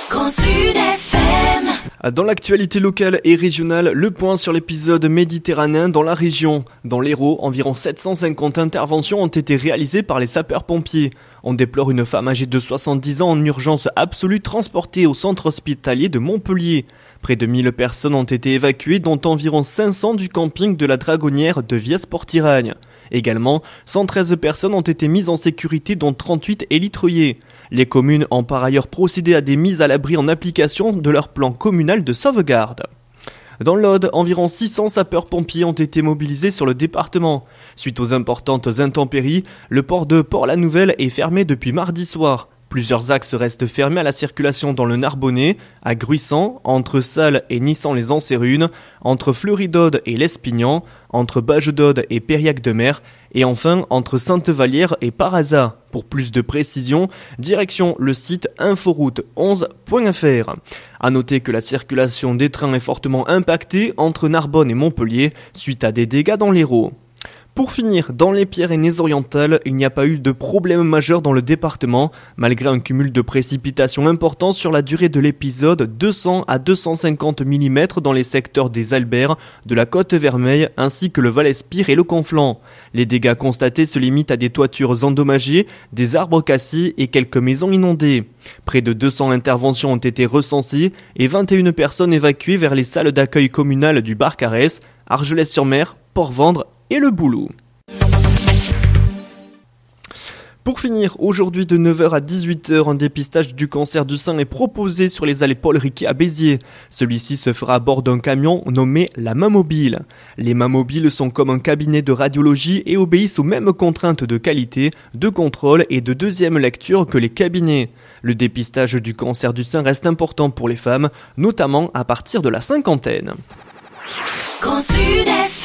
Grand Sud FM. Dans l'actualité locale et régionale, le point sur l'épisode méditerranéen dans la région. Dans l'Hérault, environ 750 interventions ont été réalisées par les sapeurs-pompiers. On déplore une femme âgée de 70 ans en urgence absolue transportée au centre hospitalier de Montpellier. Près de 1000 personnes ont été évacuées, dont environ 500 du camping de la Dragonnière de Vies-Portiragne. Également, 113 personnes ont été mises en sécurité, dont 38 élytroyés. Les communes ont par ailleurs procédé à des mises à l'abri en application de leur plan communal de sauvegarde. Dans l'Aude, environ 600 sapeurs-pompiers ont été mobilisés sur le département. Suite aux importantes intempéries, le port de Port-la-Nouvelle est fermé depuis mardi soir. Plusieurs axes restent fermés à la circulation dans le Narbonnais, à Gruissant, entre Salles et Nissan-les-Ansérunes, entre Fleury-d'Aude et l'Espignan, entre Bage-d'Aude et Périac-de-Mer, et enfin entre Sainte-Vallière et Parazza. Pour plus de précision, direction le site inforoute11.fr. À noter que la circulation des trains est fortement impactée entre Narbonne et Montpellier suite à des dégâts dans l'Hérault. Pour finir, dans les Pyrénées-Orientales, il n'y a pas eu de problème majeur dans le département, malgré un cumul de précipitations important sur la durée de l'épisode, 200 à 250 mm dans les secteurs des Alberts, de la Côte-Vermeille, ainsi que le Val-Espire et le Conflent. Les dégâts constatés se limitent à des toitures endommagées, des arbres cassés et quelques maisons inondées. Près de 200 interventions ont été recensées et 21 personnes évacuées vers les salles d'accueil communales du Barcarès, Argelès-sur-Mer, Port-Vendre et le Boulot. Pour finir, aujourd'hui de 9h à 18h, un dépistage du cancer du sein est proposé sur les allées Paul Riquet à Béziers. Celui-ci se fera à bord d'un camion nommé la Main Mobile. Les mains mobiles sont comme un cabinet de radiologie et obéissent aux mêmes contraintes de qualité, de contrôle et de deuxième lecture que les cabinets. Le dépistage du cancer du sein reste important pour les femmes, notamment à partir de la cinquantaine. Grand Sud FM.